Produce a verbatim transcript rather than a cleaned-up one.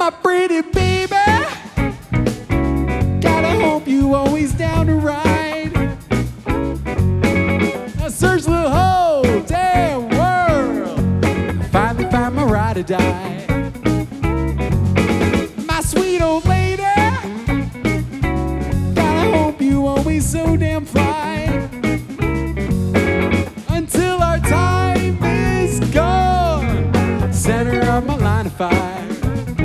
my pretty baby. Gotta hope you always down to ride. I searched the whole damn world, finally found my ride or die.